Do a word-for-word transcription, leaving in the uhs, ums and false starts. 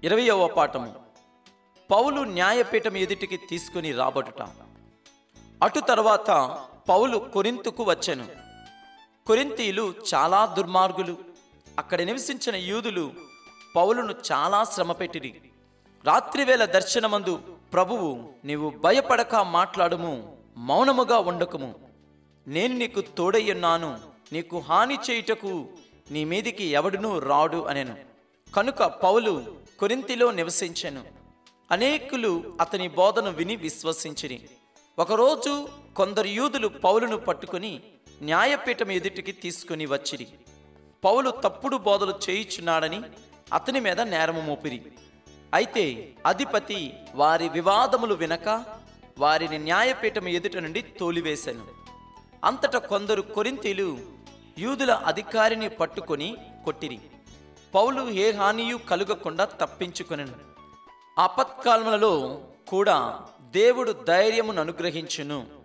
ఇరవయవ పాఠము. పౌలు న్యాయపీఠం ఎదుటికి తీసుకుని రాబడుట. అటు తర్వాత పౌలు కొరింతుకు వచ్చెను. కొరింతీయులు చాలా దుర్మార్గులు. అక్కడ నివసించిన యూదులు పౌలును చాలా శ్రమపెట్టిరి. రాత్రివేళ దర్శనమందు ప్రభువు, నీవు భయపడక మాట్లాడుము, మౌనముగా ఉండకుము, నేను నీకు తోడయ్యున్నాను, నీకు హాని చేయుటకు నీ మీదికి ఎవడునూ రాడు అనెను. కనుక పౌలు కొరింతిలో నివసించెను. అనేకులు అతని బోధను విని విశ్వసించిరి. ఒకరోజు కొందరు యూదులు పౌలును పట్టుకుని న్యాయపీఠం ఎదుటికి తీసుకుని వచ్చిరి. పౌలు తప్పుడు బోధలు చేయుచున్నాడని అతని మీద నేరము మోపిరి. అయితే అధిపతి వారి వివాదములు వినక వారిని న్యాయపీఠం ఎదుట నుండి తోలివేశాను. అంతటా కొందరు కొరింతీయులు యూదుల అధికారిని పట్టుకొని కొట్టిరి. పౌలు ఏ హానియు కలుగకుండా తప్పించుకొనెను. ఆపత్కాలములలో కూడా దేవుడు ధైర్యమును అనుగ్రహించును.